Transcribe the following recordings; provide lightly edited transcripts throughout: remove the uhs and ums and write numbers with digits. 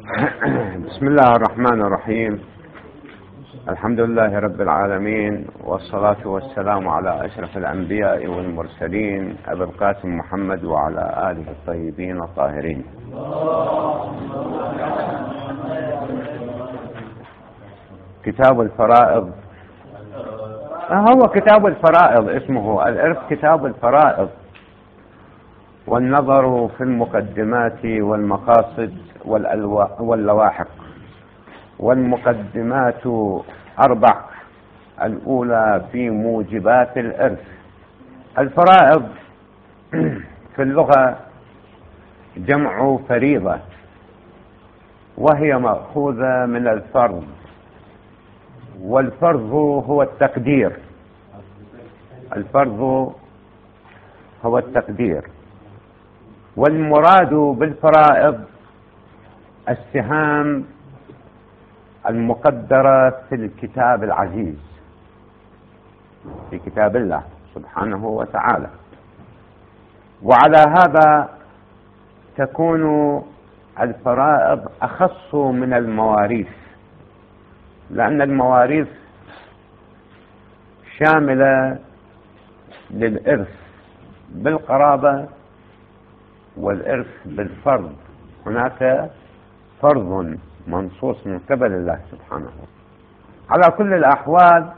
بسم الله الرحمن الرحيم. الحمد لله رب العالمين، والصلاة والسلام على أشرف الأنبياء والمرسلين أبي القاسم محمد وعلى آله الطيبين الطاهرين. كتاب الفرائض، هو كتاب الفرائض اسمه الإرث كتاب الفرائض، والنظر في المقدمات والمقاصد واللواحق. والمقدمات 4، الأولى في موجبات الإرث. الفرائض في اللغة جمع فريضة، وهي مأخوذة من الفرض، والفرض هو التقدير. الفرض هو التقدير، والمراد بالفرائض السهام المقدرة في الكتاب العزيز، في كتاب الله سبحانه وتعالى. وعلى هذا تكون الفرائض أخص من المواريث، لأن المواريث شاملة للإرث بالقرابة والإرث بالفرض. هناك فرض منصوص من قبل الله سبحانه. على كل الأحوال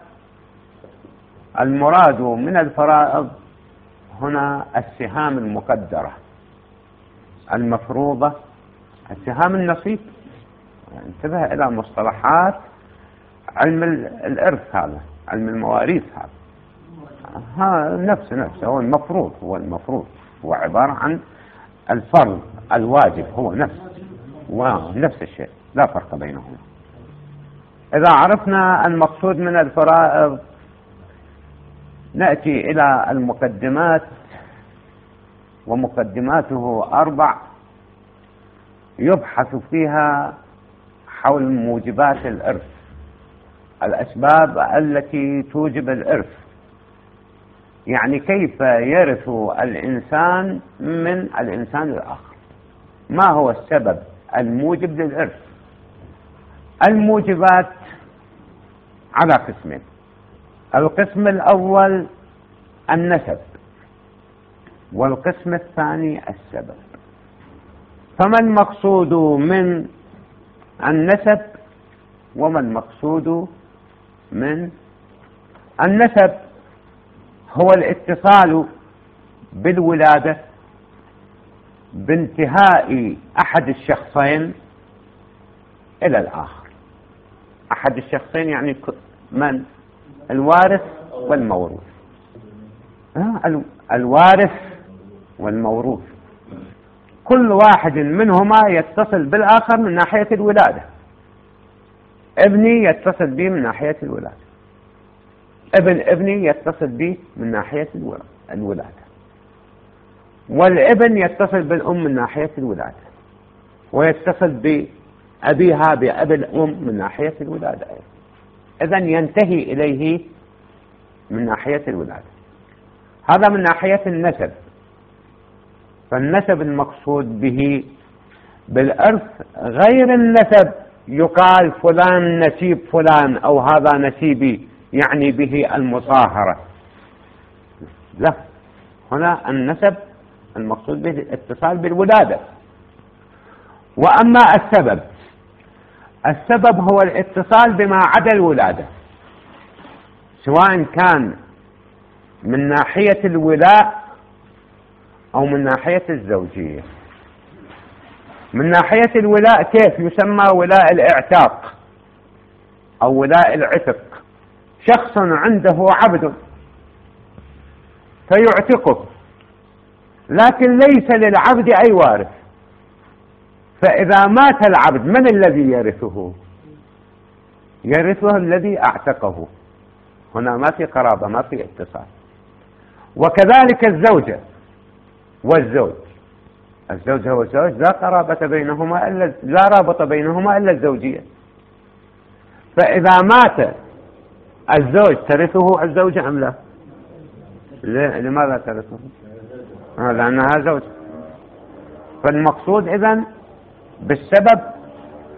المراد من الفرائض هنا السهام المقدرة المفروضة، السهام النصيب. انتبه إلى مصطلحات علم الإرث، هذا علم المواريث، هذا نفسه هو المفروض، هو عبارة عن الفرض الواجب، هو نفس الشيء، لا فرق بينهما. إذا عرفنا المقصود من الفرائض نأتي إلى المقدمات، ومقدماته 4 يبحث فيها حول موجبات الإرث، الأسباب التي توجب الإرث، يعني كيف يرث الإنسان من الإنسان الآخر، ما هو السبب الموجب للإرث. الموجبات على قسمين: القسم الأول النسب، والقسم الثاني السبب. فما المقصود من النسب وما المقصود من النسب؟ هو الاتصال بالولادة بانتهاء أحد الشخصين إلى الآخر. أحد الشخصين يعني من؟ الوارث والموروث. الوارث والموروث كل واحد منهما يتصل بالآخر من ناحية الولادة. ابني يتصل بي من ناحية الولادة، ابن ابني يتصل بي من ناحية الولادة، والابن يتصل بالأم من ناحية الولادة، ويتصل بأبيها بأبي الأم من ناحية الولادة، إذن ينتهي إليه من ناحية الولادة. هذا من ناحية النسب. فالنسب المقصود به بالإرث غير النسب يقال فلان نسيب فلان أو هذا نسيبي، يعني به المصاهرة. لا، هنا النسب المقصود به الاتصال بالولادة. وأما السبب هو الاتصال بما عدا الولادة، سواء كان من ناحية الولاء أو من ناحية الزوجية. من ناحية الولاء كيف؟ يسمى ولاء الاعتاق أو ولاء العتق. شخص عنده عبد فيعتقه، لكن ليس للعبد أي وارث، فإذا مات العبد من الذي يرثه؟ يرثه الذي أعتقه. هنا ما في قرابة، ما في اتصال. وكذلك الزوجة والزوج، الزوجة والزوج لا قرابة بينهما لا رابط بينهما إلا الزوجية. فإذا مات الزوج ترثه الزوجة أم لا؟ لماذا ترثه؟ لأنها زوج. فالمقصود إذن بالسبب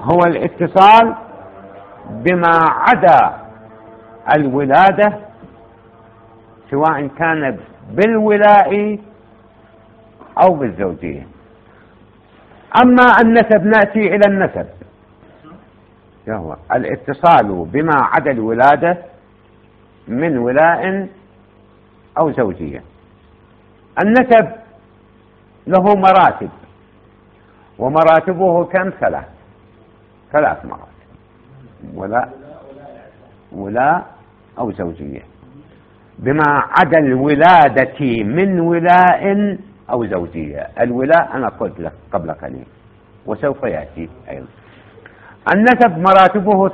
هو الاتصال بما عدا الولادة، سواء كان بالولاء أو بالزوجية. أما النسب نأتي إلى النسب، هو الاتصال بما عدا الولادة من ولاء أو زوجية. النسب له مراتب، ومراتبه كم؟ ثلاث مراتب: ولاء أو زوجية، بما عدا الولادة من ولاء أو زوجية. الولاء أنا قلت لك قبل قليل وسوف يأتي أيضا. النسب مراتبه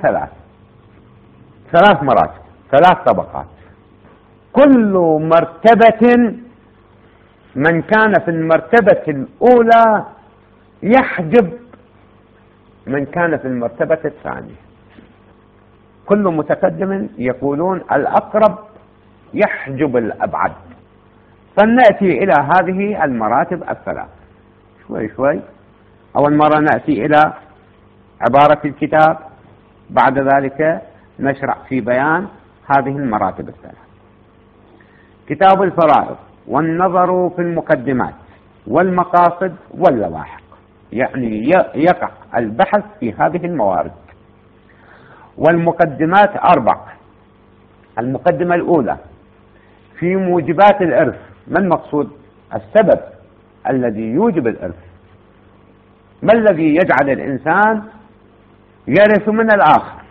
ثلاث مراتب، ثلاث طبقات. كل مرتبة من كان في المرتبة الأولى يحجب من كان في المرتبة الثانية. كل متقدم يقولون الأقرب يحجب الأبعد. فنأتي إلى هذه المراتب الثلاث شوي شوي. أول مرة نأتي إلى عبارة الكتاب، بعد ذلك نشرع في بيان هذه المراتب الثلاث. كتاب الفرائض: والنظر في المقدمات والمقاصد واللواحق، يعني يقع البحث في هذه الموارد. والمقدمات 4. المقدمة الأولى في موجبات الإرث. ما المقصود؟ السبب الذي يوجب الإرث. ما الذي يجعل الإنسان يرث من الآخر؟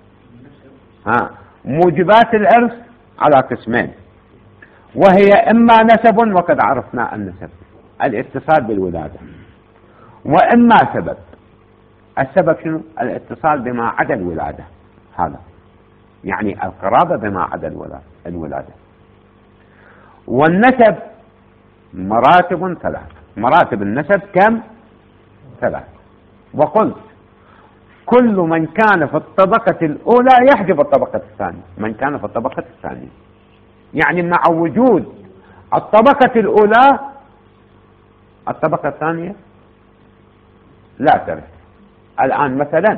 موجبات الإرث على قسمين، وهي إما نسب، وقد عرفنا النسب الاتصال بالولادة، وإما سبب. السبب شنو؟ الاتصال بما عدا الولادة، هذا يعني القرابة بما عدا الولادة. والنسب مراتب 3. مراتب النسب كم؟ 3. وقلت كل من كان في الطبقة الأولى يحجب الطبقة الثانية. من كان في الطبقة الثانية يعني مع وجود الطبقة الأولى الطبقة الثانية لا ترث. الآن مثلا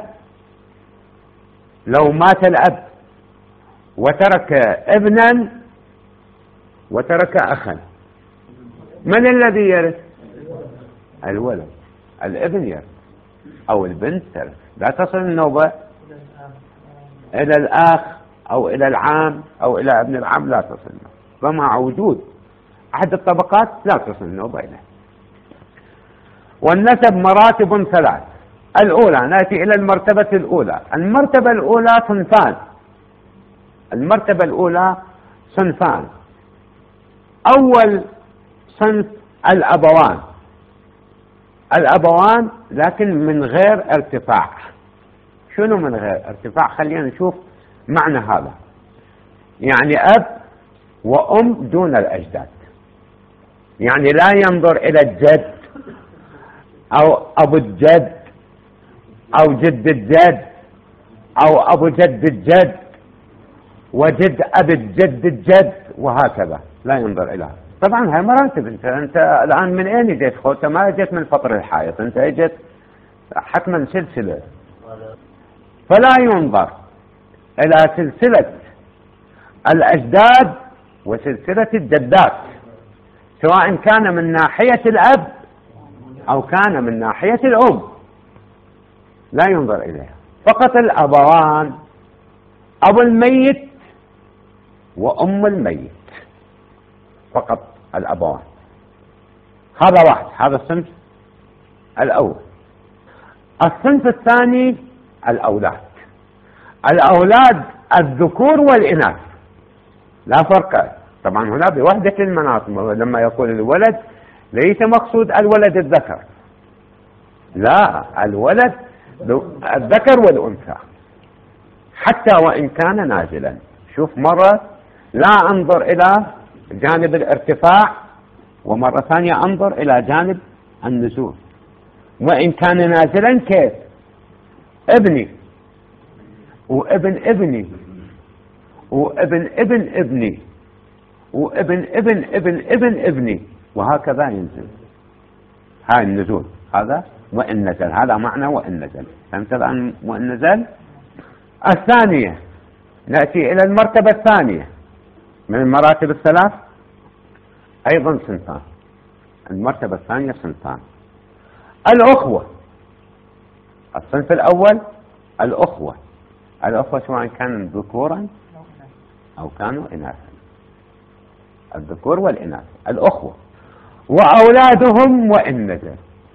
لو مات الأب وترك ابنا وترك أخا، من الذي يرث؟ الولد. الابن يرث أو البنت ترث. لا تصل النوبة إلى الأخ أو إلى العام أو إلى ابن العم، لا تصل النوبة. فمع وجود أحد الطبقات لا تصل النوبة إليه. والنسب مراتب 3. الأولى نأتي إلى المرتبة الأولى. المرتبة الأولى صنفان. المرتبة الأولى صنفان. أول صنف الأبوان. الأبوان لكن من غير ارتفاع. شنو من غير ارتفاع؟ خلينا نشوف معنى هذا. يعني أب وأم دون الأجداد، يعني لا ينظر إلى الجد أو أبو الجد أو جد الجد أو أبو جد الجد وجد أبي الجد الجد وهكذا، لا ينظر إلى. طبعا هاي مراتب. أنت الآن من أين اجت خوته؟ ما اجت من فطر الحائط، أنت اجت حتما سلسلة. فلا ينظر إلى سلسلة الأجداد وسلسلة الجدات، سواء كان من ناحية الأب أو كان من ناحية الأم، لا ينظر إليها. فقط الأبوان، أبو الميت وأم الميت، فقط الأبوان. هذا واحد، هذا الصنف الأول. الصنف الثاني الأولاد. الأولاد الذكور والإناث لا فرق. طبعا هنا بوحدة المناط. لما يقول الولد ليس مقصود الولد الذكر، لا، الولد الذكر والأنثى حتى وإن كان نازلا. شوف، مرة لا أنظر إلى جانب الارتفاع، ومرة ثانية أنظر إلى جانب النزول. وإن كان نازلا كيف؟ ابني وابن ابني وابن ابن ابني وابن ابن ابن ابن ابني، وهكذا ينزل. هاي النزول. هذا وإن نزل، هذا معنى وإن نزل. فهمت الآن وإن نزل؟ الثانية، نأتي إلى المرتبة الثانية من المراتب الثلاث، أيضا صنفان. المرتبة الثانية صنفان: الأخوة. الصنف الأول الأخوة، الأخوة سواء كانوا ذكورا أو كانوا إناثا، الذكور والإناث الأخوة. وأولادهم وإن نزل،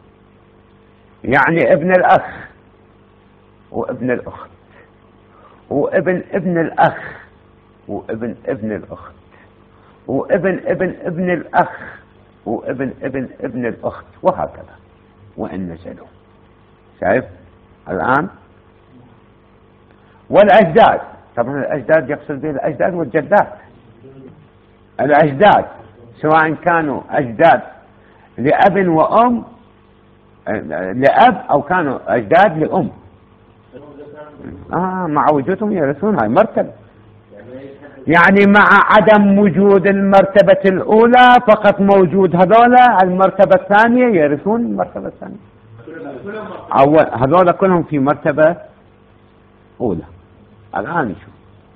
يعني ابن الأخ وابن الأخت وابن ابن الأخ وابن ابن الأخت وابن ابن ابن الأخ وابن ابن ابن الأخت، وهكذا وإن نزلوا. شايف الآن؟ والأجداد، طبعا الأجداد يقصد به الأجداد والجدات. الأجداد سواء كانوا أجداد لأب وأم، لأب، أو كانوا أجداد لأم، مع وجودهم يرثون. هاي مرتبة، يعني مع عدم وجود المرتبة الأولى فقط موجود هذولا، المرتبة الثانية يرثون المرتبة الثانية. هذولا كلهم في مرتبة أولى. الآن نشوف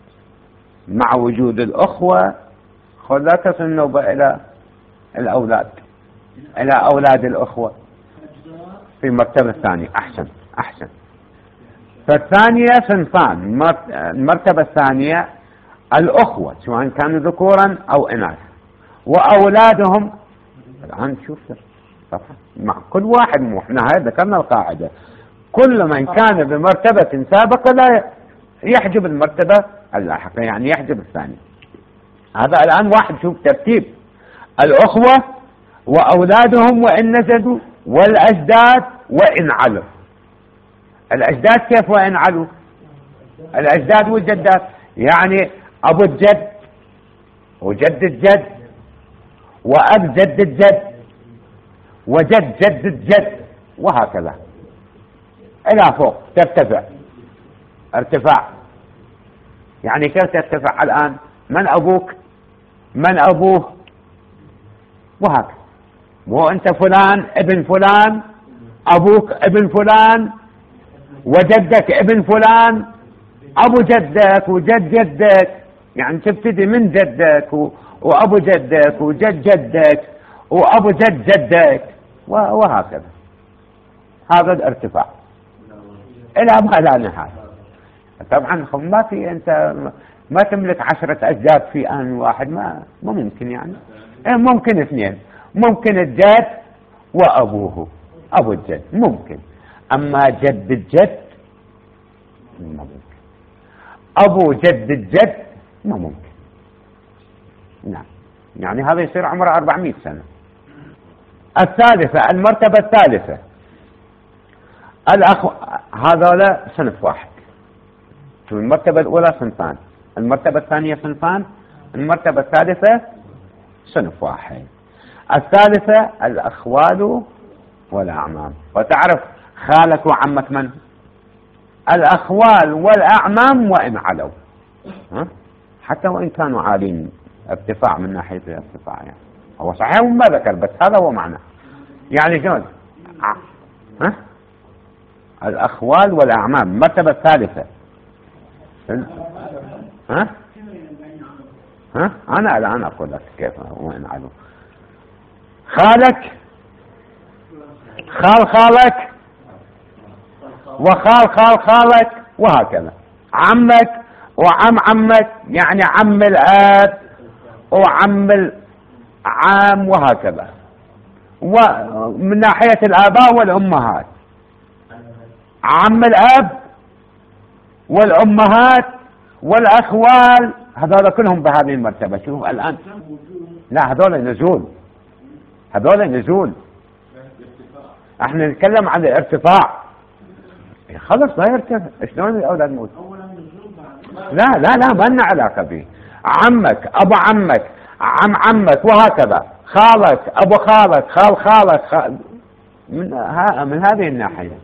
مع وجود الأخوة، خذ لا تصل النوبة إلى الأولاد، إلى أولاد الأخوة في المرتبة الثانية. أحسن. فالثانية صنفان. المرتبة الثانية الأخوة سواء كانوا ذكورا أو إناث، وأولادهم. الآن شوف طبعا مع كل واحد، احنا هاي ذكرنا القاعدة: كل من كان بمرتبة سابقة لا يحجب المرتبة اللاحقة، يعني يحجب الثانية. هذا الآن واحد، شوف ترتيب: الأخوة وأولادهم وإن نزلوا، والأجداد وإن علوا. الأجداد كيف وإن علوا؟ الأجداد والجدات، يعني أبو الجد وجد الجد وأب جد الجد وجد جد الجد، وهكذا إلى فوق ترتفع ارتفاع. يعني كيف ترتفع الآن؟ من أبوك، من أبوه، وهكذا. مو أنت فلان ابن فلان، أبوك ابن فلان، وجدك ابن فلان، أبو جدك وجد جدك، يعني تبتدي من جدك وأبو جدك وجد جدك وأبو جد جدك، وهكذا. هذا الارتفاع إلى ما لا نهاية. طبعا ما في، أنت ما تملك 10 أجداد في آن واحد، ما ممكن. يعني ممكن 2، ممكن الجد وأبوه أبو الجد ممكن، أما جد الجد ما ممكن، أبو جد الجد ما ممكن. نعم، يعني هذا يصير عمره 400 سنة. الثالثة، المرتبة الثالثة هذا صنف واحد. المرتبة الأولى صنفان، المرتبة الثانية صنفان، المرتبة الثالثة صنف واحد. الثالثة الأخوال والأعمام. وتعرف خالك وعمك من؟ الأخوال والأعمام وإن علوا، حتى وإن كانوا عالين ارتفاع من ناحية الارتفاع. يعني هو صحيح ما ذكر، بس هذا هو معنى. يعني شلون؟ الأخوال والأعمام المرتبة الثالثة. أنا الآن أقول لك كيف وإن علوا. خالك، خال خالك، وخال خال خالك، وهكذا. عمك وعم عمك، يعني عم الآب وعم العام، وهكذا. ومن ناحية الآباء والأمهات، عم الأب والأمهات والأخوال، هذول كلهم بهذه المرتبة. شوف الآن، لا هذول نزول، هذول نزول. احنا نتكلم عن الارتفاع. خلص لا يرتفع، شلون الأولاد موت؟ لا لا لا، ما لنا علاقة به. عمك، أبو عمك، عم عمك، وهكذا. خالك، أبو خالك، خال خالك، من هذه الناحية.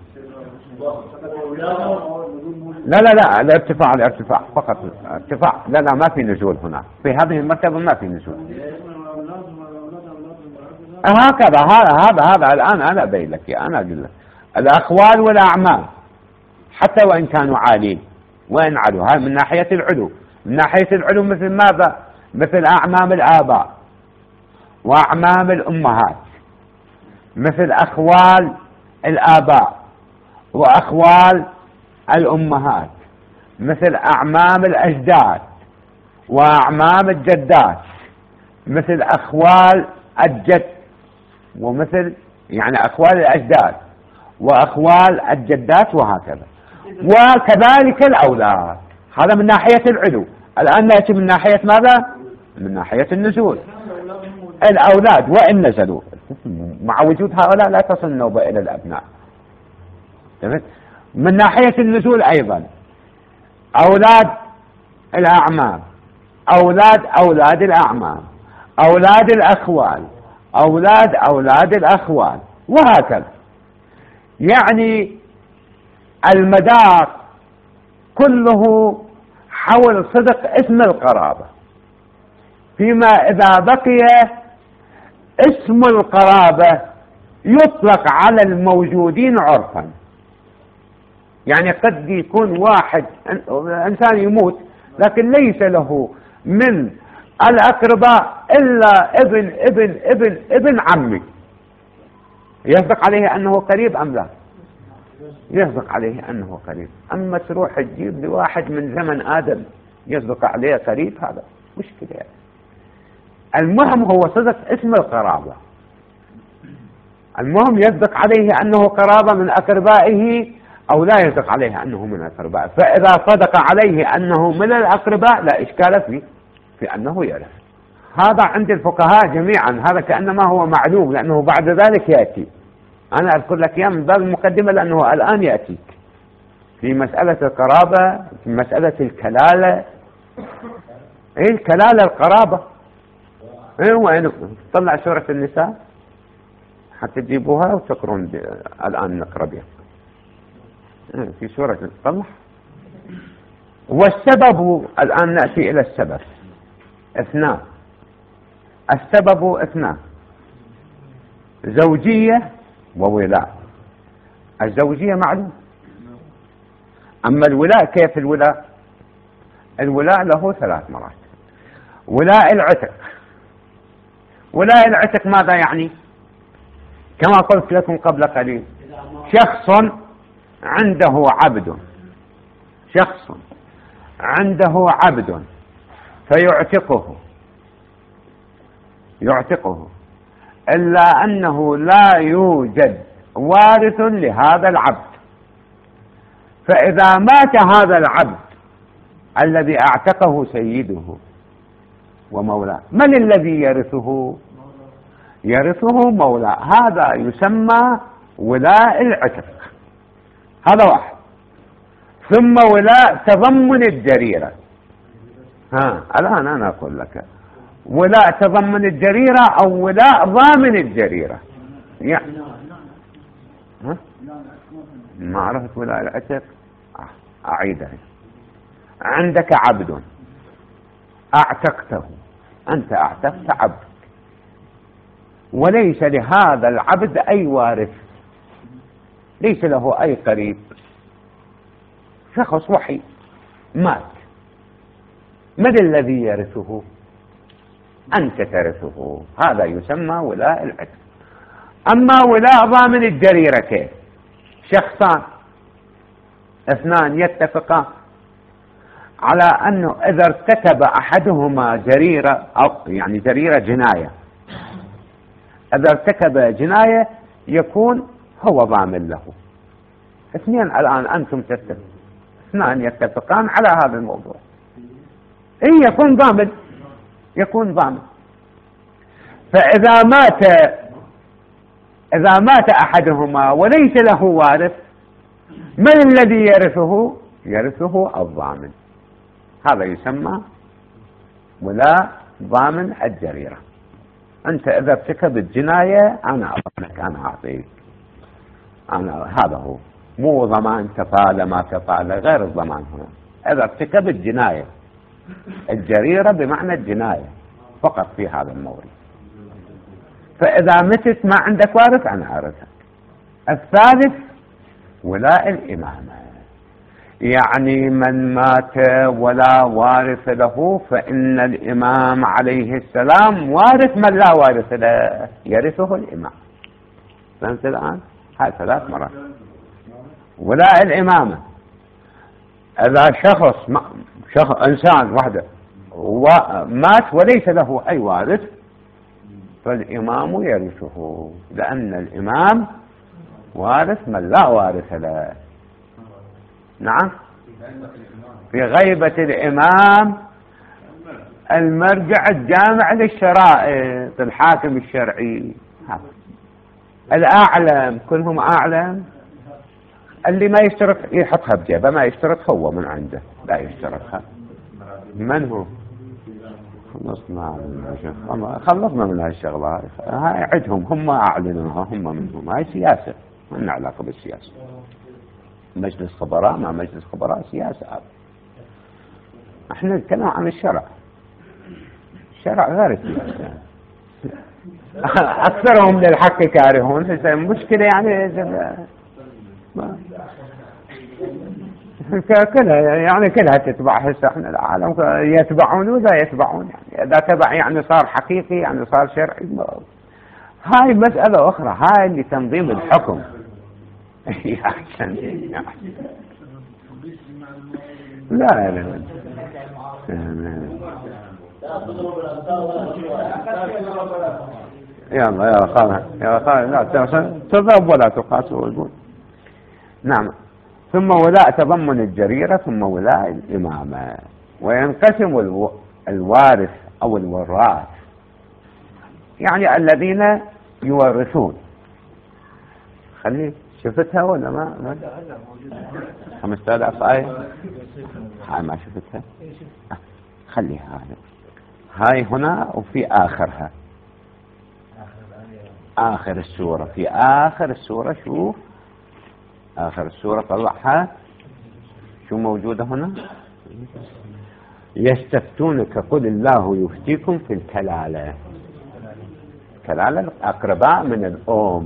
لا لا لا، الارتفاع، الارتفاع فقط ارتفاع. لا لا، ما في نزول هنا في هذه المرتبة، ما في نزول. هكذا. هذا الآن أنا أبين لك، أنا أقول لك الأخوال والأعمام حتى وإن كانوا عالين وإن علوا، هاي من ناحية العلو. من ناحية العلو مثل ماذا؟ مثل أعمام الآباء وأعمام الأمهات، مثل أخوال الآباء وأخوال الأمهات، مثل أعمام الأجداد وأعمام الجدات، مثل أخوال الجد ومثل يعني أخوال الأجداد وأخوال الجدات وهكذا، وكذلك الأولاد. هذا من ناحية العلو. الآن نأتي من ناحية ماذا؟ من ناحية النزول. الأولاد وإن نزلوا مع وجود هؤلاء لا تصل النوبة إلى الأبناء. من ناحية النزول أيضا أولاد الأعمام، أولاد الأعمام، أولاد الأخوال، أولاد الأخوال، وهكذا. يعني المدار كله حول صدق اسم القرابة، فيما إذا بقي اسم القرابة يطلق على الموجودين عرفا. يعني قد يكون واحد إنسان يموت لكن ليس له من الأقرباء إلا ابن عمي، يصدق عليه أنه قريب أم لا؟ يصدق عليه أنه قريب. أما تروح تجيب لواحد من زمن آدم يصدق عليه قريب، هذا مشكلة يعني. المهم هو صدق اسم القرابة. المهم يصدق عليه أنه قرابة من أقربائه أو لا يصدق عليه أنه من أقربائه. فإذا صدق عليه أنه من الأقرباء لا إشكال فيه في أنه يرث. هذا عند الفقهاء جميعا، هذا كأنما هو معلوم لأنه بعد ذلك يأتي. أنا أذكر لك إياه من باب المقدمة لأنه الآن يأتيك في مسألة القرابة، في مسألة الكلالة. إيه الكلالة القرابة؟ إيه وين؟ طلع سورة النساء حتى تجيبوها وتقرون الآن نقرأ بها. في سورة طلع. والسبب الآن نأتي إلى السبب. اثنان. السبب اثنان: زوجية وولاء. الزوجية معلوم، أما الولاء كيف الولاء؟ الولاء له 3 مرات. ولاء العتق. ولاء العتق ماذا يعني؟ كما قلت لكم قبل قليل، شخص عنده عبد، شخص عنده عبد فيعتقه، يعتقه إلا أنه لا يوجد وارث لهذا العبد. فإذا مات هذا العبد الذي اعتقه سيده ومولاه، من الذي يرثه؟ يرثه مولاه. هذا يسمى ولاء العتق. هذا واحد. ثم ولاء تضمن الجريرة. الآن أنا أقول لك ولاء تضمن الجريرة أو ولاء ضامن الجريرة. يعني ما عرفت ولاء العتق؟ أعيدها. عندك عبد أعتقته، أنت أعتقت عبد وليس لهذا العبد أي وارث، ليس له أي قريب، شخص وحيد مات. من الذي يرثه؟ أنت ترثه. هذا يسمى ولاء العتق. أما ولاء ضامن الجريرة كيف؟ شخصان اثنان يتفقان على أنه إذا ارتكب أحدهما جريرة أو يعني جريرة جناية، إذا ارتكب جناية يكون هو ضامن له. اثنين الآن أنتم اثنان يتفقان على هذا الموضوع، يكون ضامن، يكون ضامن. فإذا مات أحدهما وليس له وارث، من الذي يرثه؟ يرثه الضامن. هذا يسمى ولاء ضامن الجريرة. أنت إذا ارتكبت جناية أنا أضمنك، أنا أعطيك، هذا هو، مو ضمان كفالة ما كفالة، غير الضمان هنا. إذا ارتكبت جناية، الجريرة بمعنى الجناية فقط في هذا المورد. فإذا متت ما عندك وارث أنا أرثك. الثالث ولاء الإمامة، يعني من مات ولا وارث له فإن الإمام عليه السلام وارث من لا وارث له، يرثه الإمام. فهمت الآن؟ هاي 3 مرات. ولاء الإمامة، إذا شخص إنسان وحده ومات وليس له أي وارث فالإمام يرثه، لأن الإمام وارث من لا وارث له. نعم، في غيبة الإمام المرجع الجامع للشرائط، الحاكم الشرعي الأعلم، كلهم أعلم. اللي ما يشترط يحطها بجيبه، ما يشترط هو من عنده، لا يشترطها. من هو؟ خلصنا من هالشغلة هاي، عدهم هم أعلنوها، هم منهم. هاي سياسة، ما لنا علاقة بالسياسة. مجلس خبراء مع مجلس خبراء سياسة. احنا نتكلم عن الشرع، الشرع غير السياسة. أكثرهم للحق كارهون. المشكلة يعني كلها تتبع. هسه احنا العالم يتبعون ولا يتبعون، يعني اذا تبع يعني صار حقيقي، يعني صار شرعي. هاي مسألة أخرى، هاي اللي تنظيم الحكم. لا يلا خلاص لا تضرب ولا تقاتل. نعم. ثم ولاء تضمن الجريرة، ثم ولاء الإمامة. وينقسم الوارث أو الوراث، يعني الذين يورثون. خلي شفتها ولا ما 5000 آية هاي ما شفتها. خليها هاي هنا وفي آخرها، آخر السورة، في آخر السورة. شوف آخر السورة طلعها، شو موجودة هنا؟ يستفتونك قل الله يفتيكم في الكلالة. كلالة أقرباء من الأم.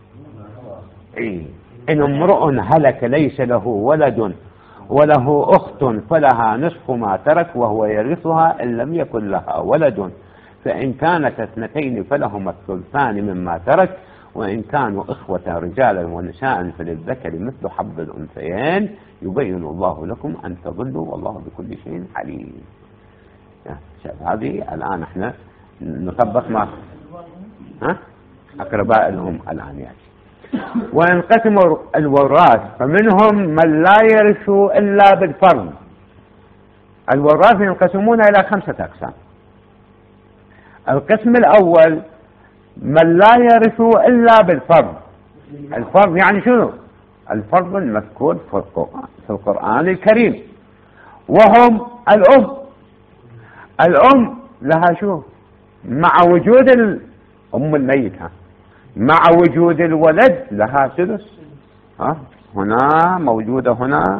إن امرؤ هلك ليس له ولد وله أخت فلها نصف ما ترك وهو يرثها إن لم يكن لها ولد، فإن كانت 2 فلهما الثلثان مما ترك، وإن كانوا إخوة رجالا ونساء فللذكر مثل حظ الأنثيين، يبين الله لكم أن تضلوا والله بكل شيء عليم. هذه الآن احنا نطبق ما أقرباء الأم الآن يعني. وينقسم الوراث، فمنهم من لا يرث إلا بالفرض. الوراث ينقسمون إلى 5 أقسام. القسم الأول من لا يرث إلا بالفرض. الفرض يعني شنو؟ الفرض المذكور في القرآن الكريم، وهم الأم. الأم لها شو؟ مع وجود الأم الميتة، مع وجود الولد لها سدس. هنا موجودة هنا.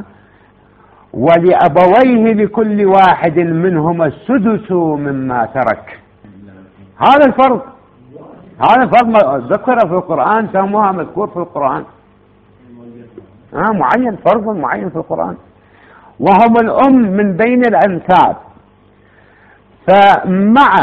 ولأبويه لكل واحد منهما السدس مما ترك. هذا الفرض، هذا الفرض ذكر في القرآن، سموها مذكور في القرآن. معين، فرض معين في القرآن. وهم الأم من بين الأنساب. فمع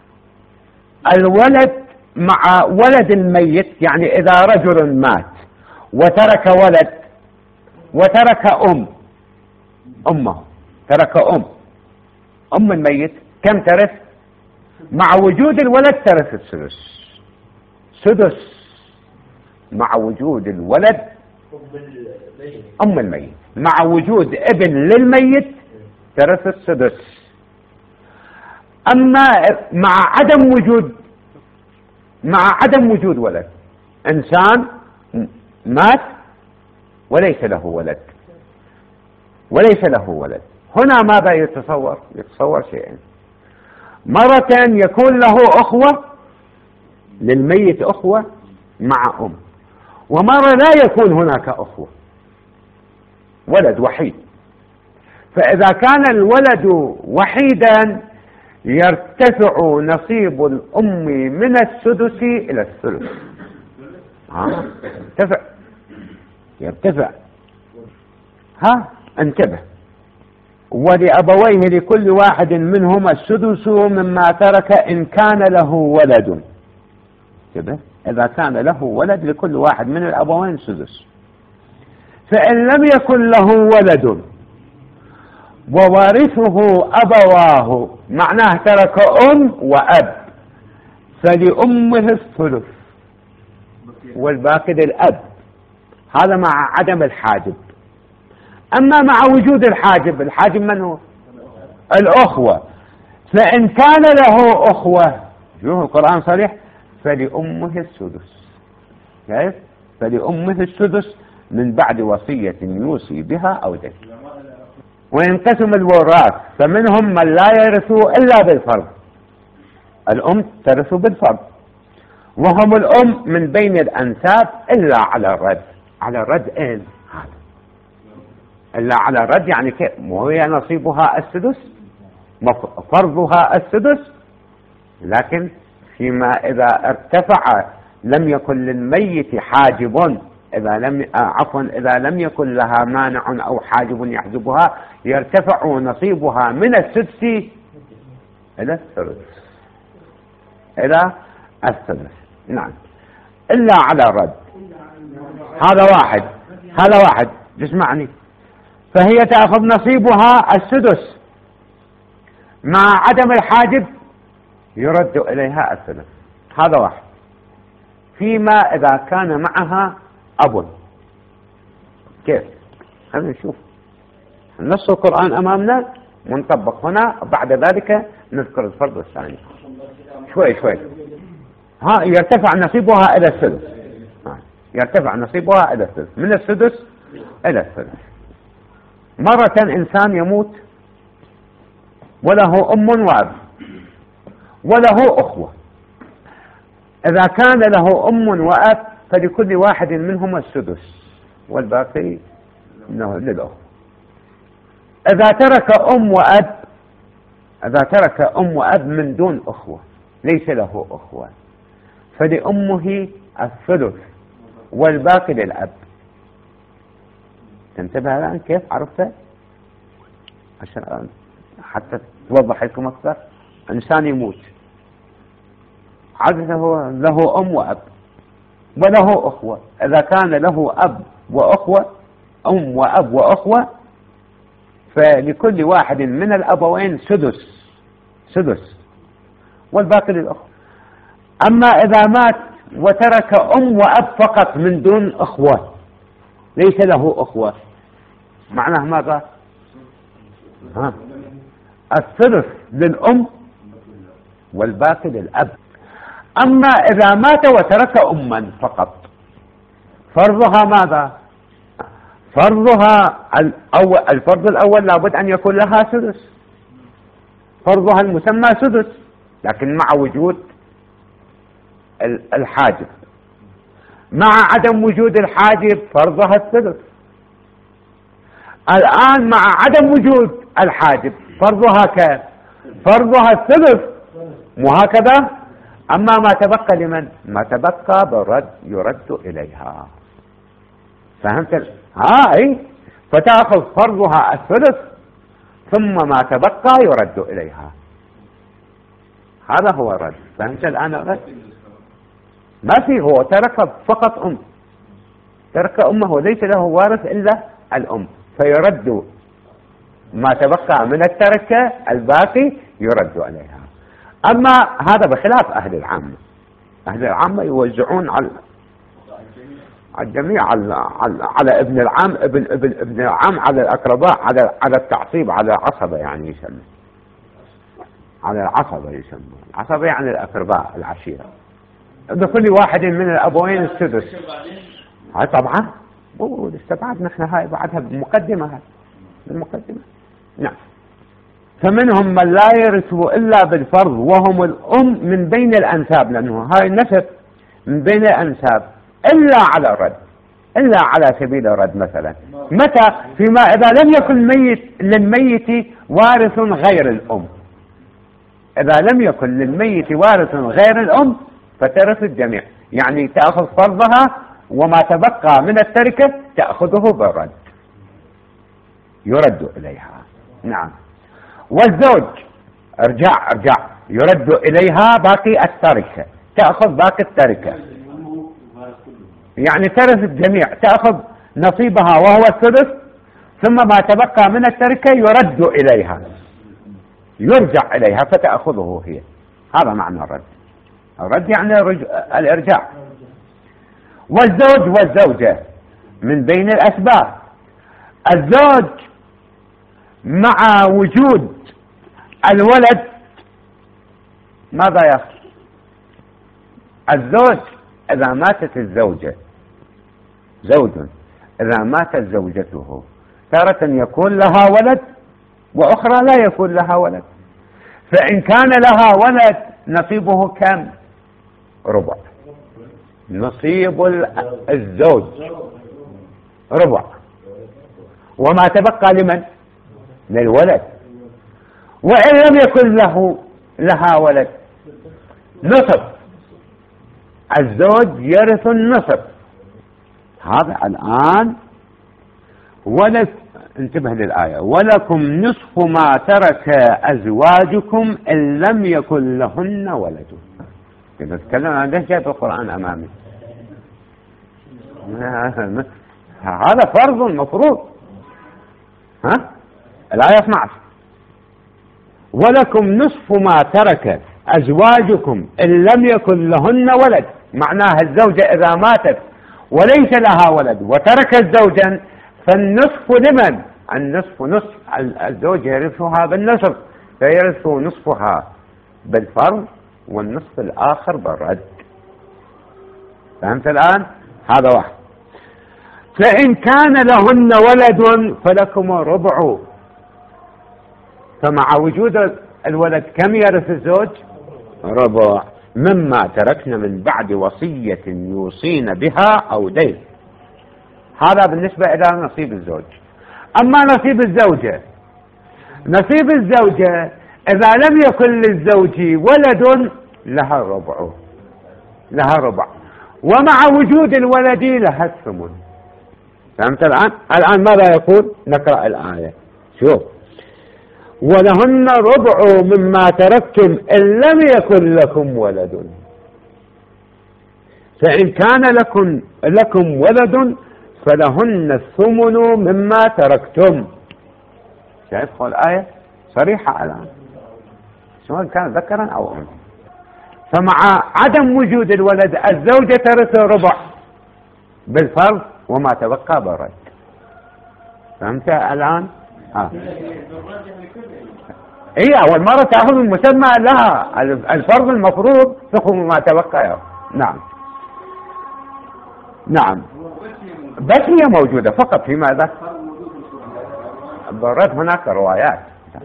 الولد، مع ولد الميت، يعني إذا رجل مات وترك ولد وترك أمه، ترك أم الميت، كم ترث؟ مع وجود الولد ترث السدس. سدس مع وجود الولد أم الميت، مع وجود ابن للميت ترث السدس. أما مع عدم وجود ولد، إنسان مات وليس له ولد، هنا ماذا يتصور؟ يتصور شيئين. مرة يكون له أخوة للميت، أخوة مع أم، ومرة لا يكون هناك أخوة، ولد وحيد. فإذا كان الولد وحيدا يرتفع نصيب الأم من السدس إلى الثلث. يرتفع. انتبه. ولأبويه لكل واحد منهما السدس مما ترك إن كان له ولد. انتبه، إذا كان له ولد لكل واحد من الأبوين سدس. فإن لم يكن له ولد ووارثه أبواه، معناه ترك أم وأب، فلأمه الثلث والباقي للأب. هذا مع عدم الحاجب. أما مع وجود الحاجب من هو؟ الأخوة. فإن كان له أخوة، شوف القرآن صريح، فلأمه السدس. كيف؟ فلأمه السدس من بعد وصية يوصي بها أو دين. وينقسم الوراث، فمنهم من لا يرث إلا بالفرض. الأم ترث بالفرض، وهم الأم من بين الأنساب إلا على الرد. على الرد إيه؟ إلا على الرد يعني كيف؟ وهي نصيبها السدس، فرضها السدس، لكن فيما إذا ارتفع لم يكن للميت حاجب، إذا لم يكن لها مانع أو حاجب يحجبها، يرتفع نصيبها من السدس إلى الثلث. نعم، إلا على الرد. هذا واحد تسمعني. فهي تأخذ نصيبها السدس، مع عدم الحاجب يرد إليها الثلث. هذا واحد. فيما إذا كان معها أب، كيف؟ خلينا نشوف نص القرآن أمامنا ونطبق هنا، بعد ذلك نذكر الفرض الثاني شوي. يرتفع نصيبها إلى الثلث. يرتفع نصيبها إلى الثلث، من السدس إلى الثلث. مرة إنسان يموت وله أم وأب وله أخوة. إذا كان له أم وأب فلكل واحد منهما السدس والباقي للأخوة. إذا ترك أم وأب من دون أخوة، ليس له أخوة، فلأمه الثلث والباقي للأب. تنتبه الآن كيف عرفت؟ عشان حتى توضح لكم أكثر. إنسان يموت، عادة له أم وأب وله أخوة. إذا كان له أب وأخوة، أم وأب وأخوة، فلكل واحد من الأبوين سدس والباقي للأخوة. أما إذا مات وترك أم وأب فقط من دون أخوة، ليس له أخوة، معناه ماذا؟ الثلث للأم والباقي للأب. أما إذا مات وترك أما فقط، فرضها ماذا؟ فرضها الفرض الأول لابد أن يكون لها سدس، فرضها المسمى سدس، لكن مع وجود الحاجب. مع عدم وجود الحاجب فرضها الثلث. الآن مع عدم وجود الحاجب فرضها كيف؟ فرضها الثلث، مو هكذا؟ أما ما تبقى لمن؟ ما تبقى بالرد يرد إليها. فهمت؟ أي فتأخذ فرضها الثلث، ثم ما تبقى يرد إليها. هذا هو الرد. فهمت الآن الرد؟ ما فيه، هو ترك فقط أم، ترك أمه، ليس له وارث إلا الأم، فيرد ما تبقى من التركة الباقي يرد عليها. أما هذا بخلاف أهل العامة. أهل العامة يوزعون على الجميع، على ابن العام، ابن العام، على الأقرباء، على التعصيب، على العصبة، يعني يسمى على العصبة، يسمى العصبة يعني الأقرباء، العشيرة. لكل واحد من الأبوين السدس. هاي طبعا استبعد نحن هاي بعدها بمقدمة. نعم. فمنهم من لا يرث إلا بالفرض، وهم الأم من بين الأنساب، لأنه هاي النسب من بين الأنساب، إلا على الرد، إلا على سبيل الرد. مثلا متى؟ فيما إذا لم يكن للميت وارث غير الأم. إذا لم يكن للميت وارث غير الأم فترث الجميع، يعني تأخذ فرضها وما تبقى من التركة تأخذه بالرد، يرد إليها. نعم. والزوج ارجع يرد إليها باقي التركة، تأخذ باقي التركة، يعني ترث الجميع، تأخذ نصيبها وهو الثلث، ثم ما تبقى من التركة يرد إليها، يرجع إليها فتأخذه هي. هذا معنى الرد. الرد يعني الإرجاع. والزوج والزوجة من بين الأسباب. الزوج مع وجود الولد ماذا يصير؟ الزوج إذا ماتت الزوجة، زوج إذا ماتت زوجته تارة يكون لها ولد وأخرى لا يكون لها ولد، فإن كان لها ولد نصيبه كم؟ ربع. نصيب الزوج ربع، وما تبقى لمن؟ للولد. وإن لم يكن لها ولد نصف، الزوج يرث النصف. هذا الآن انتبه للآية: ولكم نصف ما ترك أزواجكم إن لم يكن لهن ولد. إذا تكلم عن ده جاء في القرآن أمامي. هذا فرض مفروض. الآية 12: ولكم نصف ما ترك أزواجكم إن لم يكن لهن ولد. معناها الزوجة إذا ماتت وليس لها ولد وتركت زوجا فالنصف لمن؟ النصف نصف الزوج يرثها بالنصف، فيرث نصفها بالفرض والنصف الآخر بالرد. فهمت الآن؟ هذا واحد. فإن كان لهن ولد فلكم ربع، فمع وجود الولد كم يرث الزوج؟ ربع مما تركنا من بعد وصية يوصين بها أو دين. هذا بالنسبة إلى نصيب الزوج. أما نصيب الزوجة، نصيب الزوجة إذا لم يكن للزوج ولد لها الربع، لها ربع، ومع وجود الولد لها الثمن. فهمت الآن؟ الآن ماذا يقول؟ نقرأ الآية. شوف: ولهن ربع مما تركتم إن لم يكن لكم ولد، فإن كان لكم ولد فلهن الثمن مما تركتم. شايف الآية صريحة الآن، سواء كان ذكرا أو أنثى. فمع عدم وجود الولد الزوجة ترث ربع بالفرض وما تبقى بالرد. فهمت الآن؟ هي أول مرة تأخذ المسمى لها الفرض المفروض تأخذ ما تبقى. نعم نعم، بس هي موجودة فقط في ماذا؟ بالرد. هناك روايات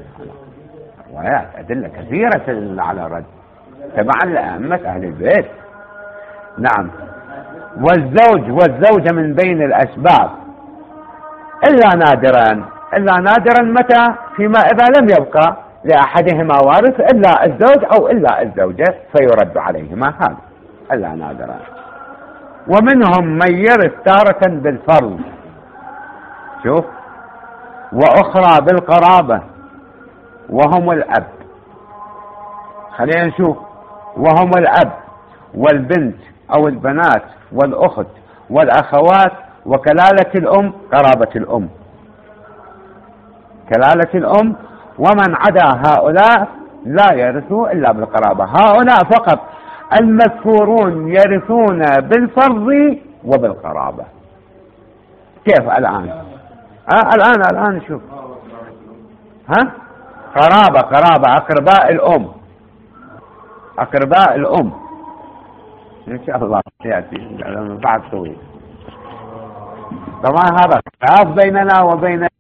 أدلة كثيرة على الرد تبعا لأئمة أهل البيت. نعم. والزوج والزوجة من بين الأسباب إلا نادرا متى؟ فيما إذا لم يبقى لأحدهما وارث إلا الزوج أو إلا الزوجة فيرد عليهما، هذا إلا نادرا. ومنهم من يرث تارة بالفرض، شوف، وأخرى بالقرابة وهم الأب. خلينا نشوف: وهم الأب والبنت أو البنات والأخت والأخوات وكلالة الأم، قرابة الأم، كلالة الأم، ومن عدا هؤلاء لا يرثوا إلا بالقرابة. هؤلاء فقط المذكورون يرثون بالفرض وبالقرابة. كيف الآن؟ الآن شوف، قرابة أقرباء الأم إن شاء الله يأتي بعد طويل. طبعا هذا خلاف بيننا وبين